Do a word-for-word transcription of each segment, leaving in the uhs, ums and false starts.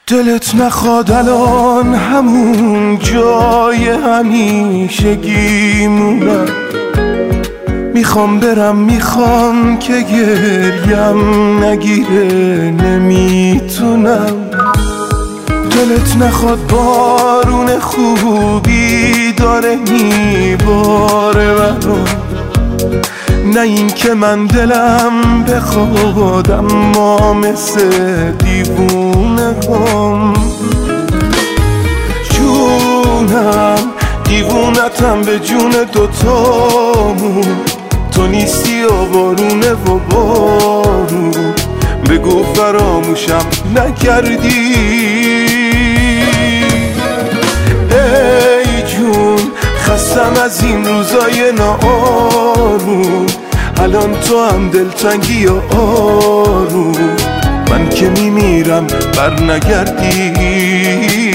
دلت نخواد الان همون جای همیشگی مونم. میخوام برم، میخوام که گریم نگیره، نمیتونم. دلت نخواد بارون خوبی داره میباره برام، نه این که من دلم بخواد اما مثل دیوونه هم. جونم دیوونتم به جون دوتامون، تو نیستی و بارونه و بارون. بگو فراموشم نکردی ای جون، خستم از این روزای ناآروم. الان تو هم دلتنگی و آروم، من که میمیرم بر نگردی.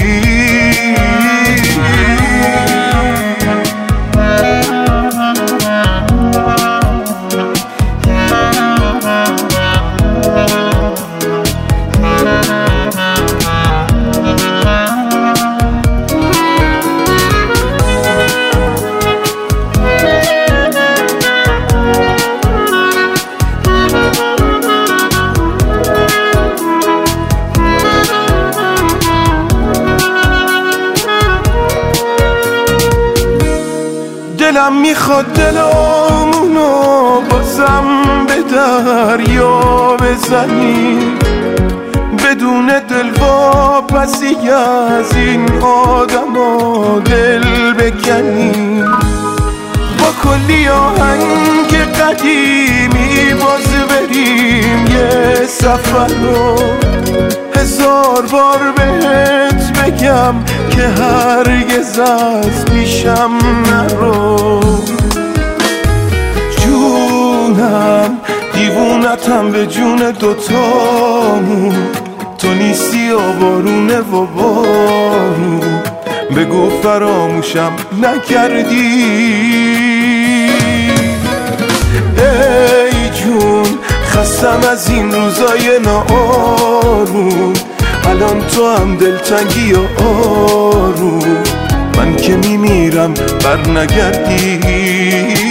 دلم میخواد دلمونو بازم به دریا بزنی، بدون دلواپسی از این آدما دل بکنی. با کلی آهنگ قدیمی باز بریم یه سفر رو، هزار بار بهت بگم که هرگز از پیشم نرو. جونم دیوونتم به جون دوتامون، تو نیستی و بارونه و بارون. بگو فراموشم نکردی ای جون، خستم از این روزای ناآروم. الان تو هم دلتنگی و آروم، من که میمیرم بر نگردی.